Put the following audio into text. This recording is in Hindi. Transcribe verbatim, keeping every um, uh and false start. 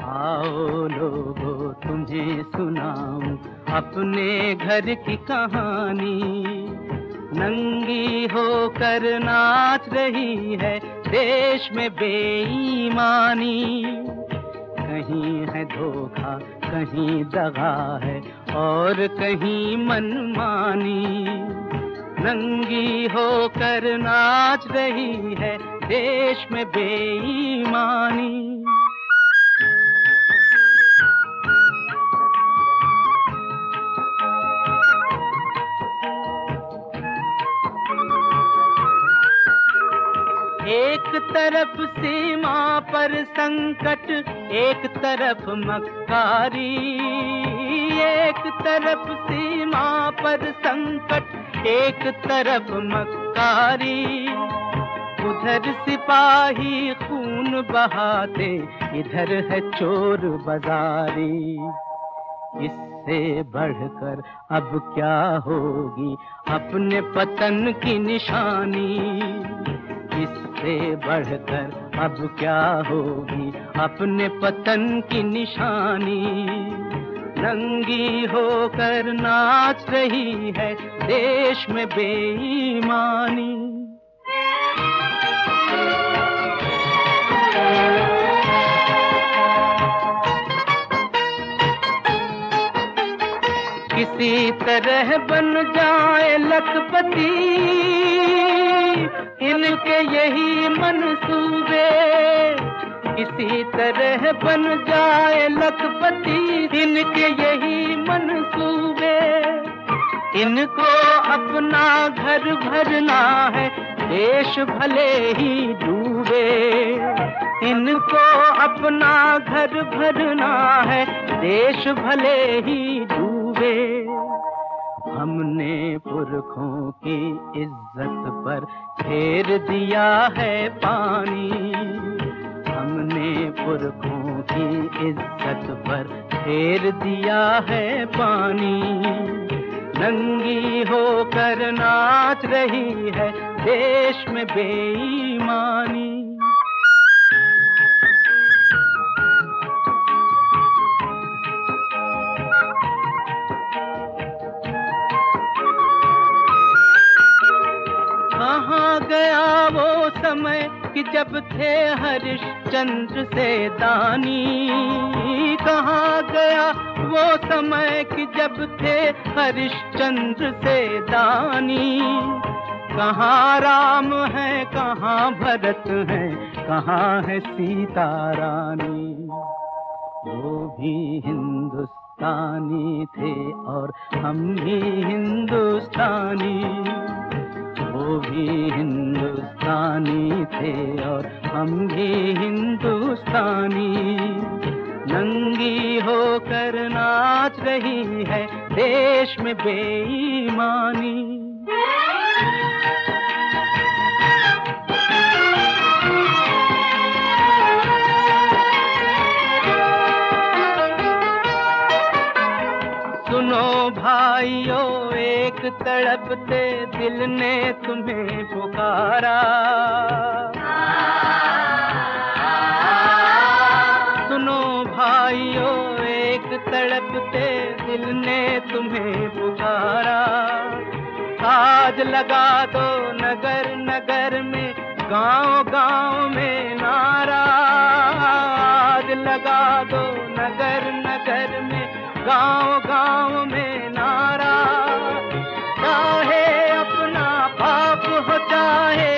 आओ लोगों तुम्हें सुनाऊं अपने घर की कहानी। नंगी होकर नाच रही है देश में बेईमानी। कहीं है धोखा, कहीं दगा है और कहीं मनमानी। नंगी होकर नाच रही है देश में बेईमानी। एक तरफ सीमा पर संकट, एक तरफ मक्कारी। एक तरफ सीमा पर संकट, एक तरफ मक्कारी। उधर सिपाही खून बहाते, इधर है चोर बाजारी। इससे बढ़कर अब क्या होगी अपने पतन की निशानी। इससे बढ़कर अब क्या होगी अपने पतन की निशानी। नंगी होकर नाच रही है देश में बेईमानी। किसी तरह बन जाए लखपति, इनके यही मंसूबे। किसी तरह बन जाए लखपति, इनके यही मंसूबे। इनको अपना घर भरना है, देश भले ही डूबे। इनको अपना घर भरना है, देश भले ही डूबे। हमने पुरखों की इज्जत पर फेर दिया है पानी। हमने पुरखों की इज्जत पर फेर दिया है पानी। नंगी होकर नाच रही है देश में बेईमानी। कहाँ गया वो समय कि जब थे हरिश्चंद्र से दानी। कहाँ गया वो समय कि जब थे हरिश्चंद्र से दानी। कहाँ राम है, कहाँ भरत है, कहाँ है सीता रानी। वो भी हिंदुस्तानी थे और हम भी हिंदुस्तानी। वो भी हिंदुस्तानी थे और हम भी हिंदुस्तानी। नंगी होकर नाच रही है देश में बेईमानी। सुनो भाइयों, एक तड़पते दिल ने तुम्हें पुकारा। सुनो भाइयों, एक तड़पते दिल ने तुम्हें पुकारा। आज लगा दो नगर नगर में, गांव गांव में नारा। आज लगा दो नगर नगर में, गांव गांव में नारा। चाहे अपना बाप हो चाहे